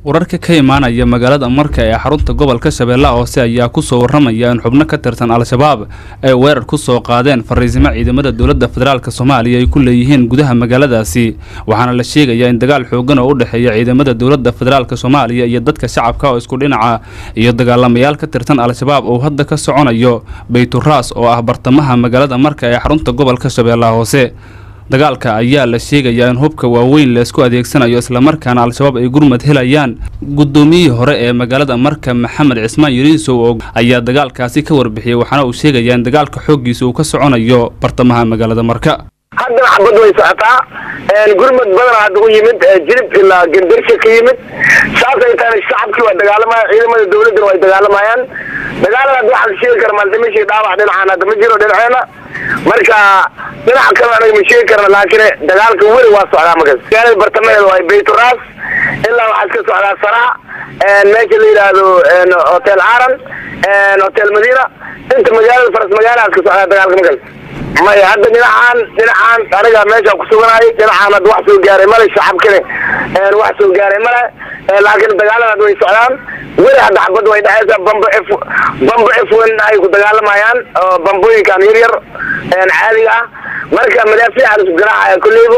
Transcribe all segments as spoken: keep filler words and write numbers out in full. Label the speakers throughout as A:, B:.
A: wararka ka imaanaya magaalada Marka ee xarunta gobolka Shabeellaha Hoose ayaa ku soo waramaya in xubno ka tirsan Al-Shabaab ay weerar ku soo qaadeen fariisimo ciidamada dawladda federaalka Soomaaliya ay ku leeyihiin gudaha magaaladaasi waxaana la sheegayaa in dagaal xoogan oo u dhaxeeya ciidamada dawladda federaalka Soomaaliya iyo dadka shacabka oo isku dhinaca iyo dagaalamayaal ka tirsan Al-Shabaab oo hadda ka soconayo Bayturaas oo ah bartamaha magaalada Marka ee xarunta gobolka Shabeellaha Hoose dagaalka ayaa la sheegayaa in hubka waaweyn la isku adeegsanayo isla markaana Al-Shabaab ay gurmad helayaan gudoomiyihii hore ee magaalada Marka Maxamed Cismaan Yariisow ayaa dagaalkaasi ka warbixiyay waxaana uu sheegay in dagaalka xoogiisa uu ka soconayo bartamaha magaalada Marka
B: hadda xabad way socotaa een gurmad badan hadda u yimid jilib ilaa gandarsha ka yimid saasay tahay shacabkii waa dagaalamaya ciidamada dawladda way dagaalamayaan dagaalada waxa la sheegi karaa maalmihii dhaawac dhinacana hadda ma jiro dhinaceena marka dhinaca kale anaga ma sheegi karna laakiin dagaalka weli waa socdaa magas magaalada bartamaheeda waa Bayturaas ilaa waxa ka socdaa Saraa een meesha la yiraahdo een hotel Aran een hotel Madiina inta magaalada faras magaalada ka socdaa dagaalka magas ما هذا دينعان دينعان أنا ماشي أقصدنا هاي دينعان هذا واحد سوقاري ملا الشعب كله واحد سوقاري ملا لكن دجال هذا يسألان ولا هذا حبض وايد عايز بمب إف بمب إف وين هاي دجال مايان بمبوي كان يرير عالية مركز مدافع على سجراء كله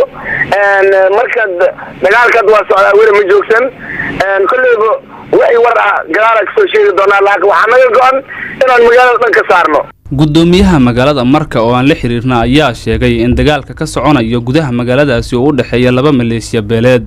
B: مركز دجال كدوا سؤال وين مجوكسن كله وعي ورا جرارك سوشيال دونا لكن وحنا يقول إن المجال نكسرنا
A: gudoomiyaha magaalada Marka oo aan la xiriirna ayaa sheegay in dagaalka ka soconayo gudaha magaaladaasi oo u dhaxeeya laba maleeshiya beeleed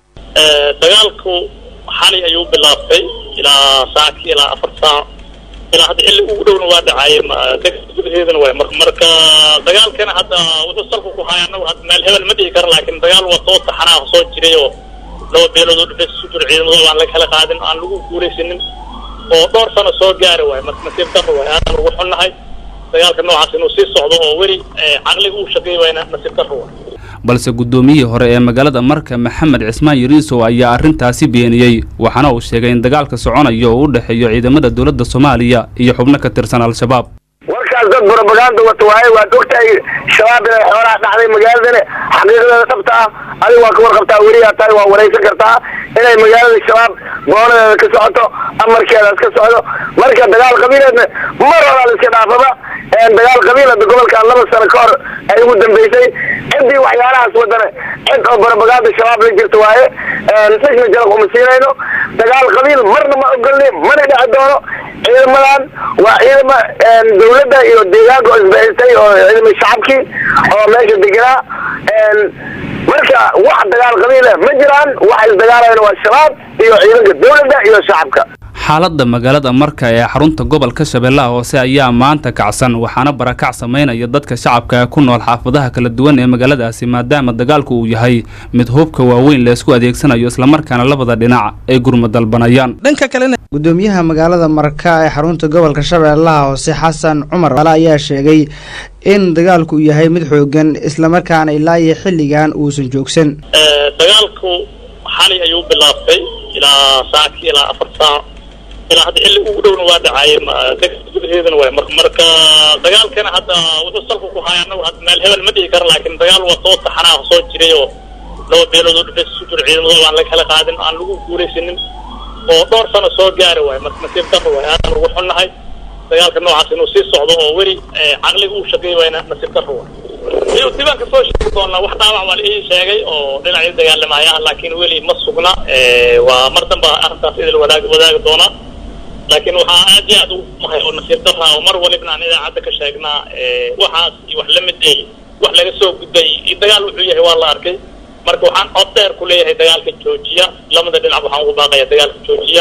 C: ee dagaalku xalay ayuu bilaabtay ilaa saacad ilaa afar saac ilaa hadda ilaa ugu dhowna waa dhacay gudaheedana waa marka dagaalkana hadda wuxuu salku ku hayaano hadda meel hebel ma dhigi karo laakiin dagaal waa soo taxanaa soo jiray oo laba beelood oo dhifay sujur ciidamada aan la kala qaadin aan lagu guuleysanin oo dhowr sano soo gaaray way marka nasiib darro way aan ugu xunnahay dagaalka noocaas inuu sii socdo oo weli aqliga uu shaqeeyo wayna nasiib darro
A: balse gudoomiyihii hore ee magaalada Marka Maxamed Cismaan Yariisow ayaa arrintaasi beeniyay waxaana uu sheegay in dagaalka soconayo oo u dhaxeeyo ciidamada dawladda Soomaaliya iyo xubno ka tirsan Al-Shabaab
B: warkaas dad propaganda wato waay waa doctay shabaab ee xoolaha dhacday magaalada xaqiiqada dhabta ah adiga waa ka warqabtaa wariya tahay waa wareysan kartaa inay magaalada shabaab boonada ka socoto amarkeeda ka socdo marka dagaal qabiileedna mar hore la iska dhaafaba ee dagaal qabiilada gobolka laba sano ka hor ay ugu dambeysay cidii waxyaalahaas wadana cid oo propaganda shabaab la jirto waaye ee sidna jalaq uma siinayno dagaal qabiil marna ma ogolni mana dhac doono ciidamadan waa ciidama dawladda iyo deegaanka isbaahistay oo ciidamada shacabkii oo meesha deganaa een marka wax dagaal qabiil ma jiraan wax isdagaalayna waa shabaab iyo ciidanka dawladda iyo shacabka
A: xaaladda magaalada Marka ee xarunta gobolka Shabeellaha Hoose ayaa maanta kacsan waxaana barakac sameynaya dadka shacabka ku nool xaafadaha kala duwan ee magaaladaasi maadaama dagaalku uu yahay mid hubka waaweyn la isku adeegsanayo isla markaana labada dhinac ay gurmad dalbanayaan
D: dhanka kale gudoomiyaha magaalada Marka ee xarunta gobolka Shabeellaha Hoose Xasan Cumar wala ayaa sheegay in dagaalku yahay mid xoogan isla markaana ilaa iyo xilligan uu san joogsan
C: ee dagaalku xalay ayuu bilaabtay ilaa saacad ilaa afar saac ilaa hadda ilaa ugu dhowna waa dhacay gudaheedana waa marka dagaalkana hadda wuxuu salku ku hayaano hadda meel hebel ma dhigi karo laakiin dagaal waa soo taxanaa soo jiray oo laba beelood oo dhifay sujur ciidamada aan la kala qaadin aan lagu guuleysanin oo dhowr sano soo gaaray way marka nasiib darro way aan ugu xunnahay dagaalka noocaas inuu sii socdo oo weli aqliga uu shaqeeyo wayna nasiib darro iyo diiwaanka soo sheegay doona wax dhaawac wal ii sheegay oo dhinaca dagaalamaya laakiin weli ma sugna ee waa mar dambe arrintaas idil wadaag wadaag doona لكن وحنا أجاد وما هو نصير ضرها ومر ولبنا عن إذا عدك شاقنا وحاس وحلمت إيه وحلا جسوق بدي يدقال وحيه والله أركي مركو حان أطير كلية دقال كتوجية لما ده نلعب حان وباقي دقال كتوجية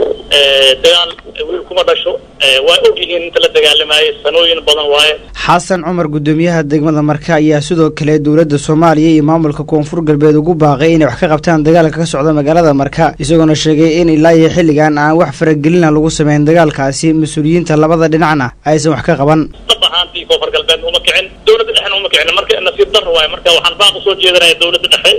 C: دقال ويلكم رشوا وأوجي إن ثلاث دقال لما يسنوين بدن واي
D: حسن عمر قدوميها دقمة مركا يا سودو كلا دولة الصومالية إمام الكونفور قلبي دقو باقي إن وحكي قبتان دقال كسعودة مقالة مركا يسوقون الشيء إن إلا يحل كان عن وحفرق قلنا لغو سمين دقال كاسي مسؤولين تلبضة دنعنا أيسا وحكي قبان
C: طبعا في كونفور قلبي ومكعن دولة الحين ومكعن مركا إن في ضر واي مركا وحن باقي صوت جيدنا دولة الحين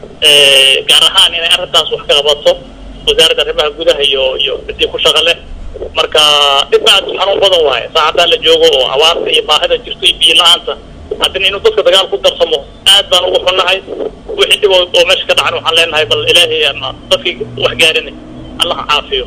C: gaarahaan inay arrintaas wax ka qabato wasaaradda arrimaha gudaha iyo iyo bidii ku shaqale marka dibbaad xarun badan waaye saacada la joogo oo awaarta iyo baahida jirto iyo biyo la'aanta haddana inuu dadka dagaal ku darsamo aad baan ugu xunnahay wixii dhib oo meesha ka dhacan waxaan leenahay bal ilaahay aan dadkii wax gaarinay allah caafiyo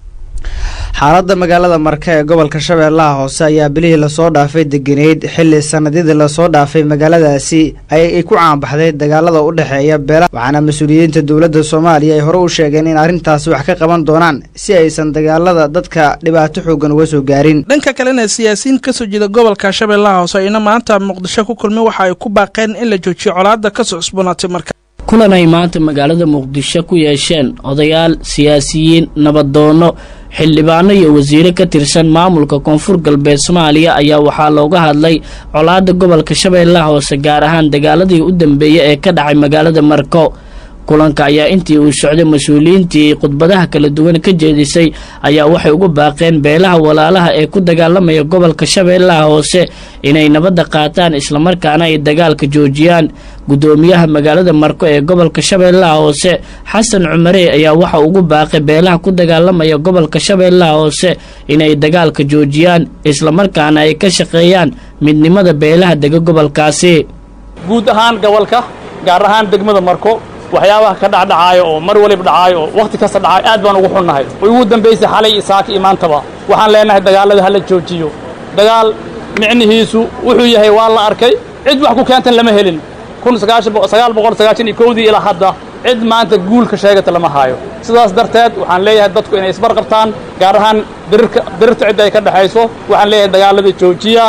D: xaaladda magaalada Marka ee gobolka Shabeellaha Hoose ayaa bilihii la soo dhaafay deganeed xilli sanadidii la soo dhaafay magaaladaasi ay ku caan baxday dagaalada u dhaxeeya beelaha waxaana mas'uuliyiinta dawladda Soomaaliya ay hore u sheegeen in arrintaas wax ka qaban doonaan si aysan dagaalada dadka dhibaato xoogan uga soo gaarin
E: dhanka kalena siyaasiyiin ka soo jeeda gobolka Shabeellaha Hoose ayna maanta Muqdisho ku kulmay waxa ay ku baaqeen in la joojiyo colaadda ka soo cusboonaatay Marka
F: kulan ay maanta magaalada Muqdisho ku yeesheen odayaal siyaasiyiin nabadoono xildhibaano iyo wasiiro ka tirsan maamulka Koonfur Galbeed Soomaaliya ayaa waxaa looga hadlay colaadda gobolka Shabeellaha Hoose gaar ahaan dagaaladii u dambeeyay ee ka dhacay magaalada Marko kulanka ayaa intii uu socday mas'uuliyiintii khudbadaha kala duwan ka jeedisay ayaa waxay ugu baaqeen beelaha walaalaha ee ku dagaalamaya gobolka Shabeellaha Hoose inay nabadda qaataan isla markaana ay dagaalka joojiyaan gudoomiyaha magaalada Marko ee gobolka Shabeellaha Hoose Xasan Cumare ayaa waxa ugu baaqay beelaha ku dagaalamaya gobolka Shabeellaha Hoose inay dagaalka joojiyaan isla markaana ay ka shaqeeyaan midnimada beelaha dega gobolkaasi
G: guud ahaan gobolka gaar ahaan degmada Marko waxyaabaha ka dhacdhacaayo oo mar waliba dhacaayo oo waqti kasta dhacay aad baan ugu xunnahay ugu dambeysay xalay isaaka imaantaba waxaan leenahay dagaalada hala joojiyo dagaal micnihiisu wuxuu yahay waa la arkay cid wax ku keentan lama helin sagaal boqol sagaashan iyo kow ilaa hadda cid maanta guul ka sheegata lama haayo sidaas darteed waxaan leeyahay dadku inay isbar qabtaan gaar ahaan dirirka dirirta cid ay ka dhaxayso waxaan leeyahay dagaalada joojiya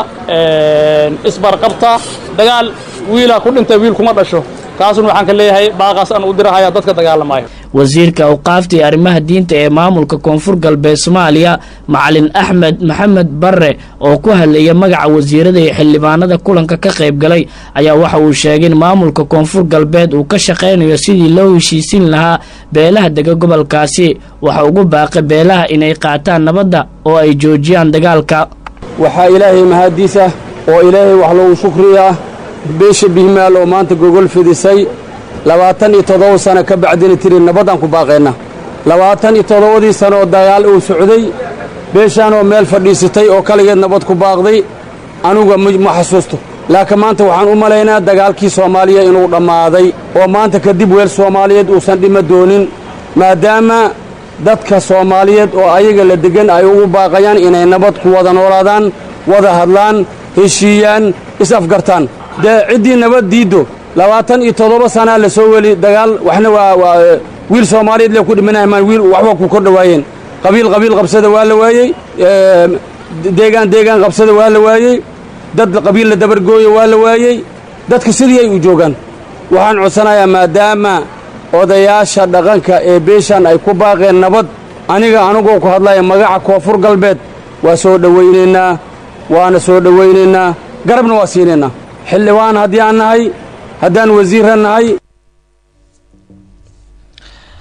G: isbar qabta dagaal wiila ku dhintay wiil kuma dhasho kaasuna waxaan ka leeyahay baaqaas aan u dirahayaa dadka dagaalamaya
F: wasiirka awqaafta iyo arrimaha diinta ee maamulka Koonfur Galbeed Soomaaliya Macalin Axmed Maxamed Barre oo ku hadlaya magaca wasiirada iyo xildhibaanada kulanka ka qayb galay ayaa waxa uu sheegay in maamulka Koonfur Galbeed uu ka shaqeynayo sidii loo heshiisin lahaa beelaha dega gobolkaasi waxa ugu baaqay beelaha inay qaataan nabadda oo ay joojiyaan dagaalka
H: waxa ilaahay mahadiisa oo ilaahay wax loo shukriyaa beesha bihmaal oo maanta gogol fidisay labaatan iyo toddoba sano ka bacdina tiri nabadaan ku baaqeena labaatan iyo toddoba sano oo dagaal uu socday beeshaan oo meel fadhiisatay oo kaligeed nabad ku baaqday anuga ma xasuusto laakiin maanta waxaan u maleynaa dagaalkii Soomaaliya inuu dhamaaday oo maanta kadib weel Soomaaliyeed uusan dhima doonin maadaama dadka Soomaaliyeed oo ayaga la degan ay ugu baaqayaan inay nabad ku wada noolaadaan wada hadlaan heshiiyaan is afgartaan ciddii nabad diido labaatan iyo toddoba sana la soo weli dagaal waxna waa wiil Soomaaliyeed la ku dhimanay maan wiil waxba ku kordhawaayeen qabiil qabiil qabsada waa la waayay deegaan deegaan qabsada waa la waayay dad qabiil la dabar gooyo waa la waayay dadka sidii ay u joogan waxaan codsanayaa maadaama odayaasha dhaqanka ee beeshan ay ku baaqeen nabad aniga anagoo ku hadlaya magaca Koonfur Galbeed waa soo dhaweyneena waana soo dhaweyneena garabna waa siinayna xildhibaan haddii aan nahay haddaan wasiirra nahay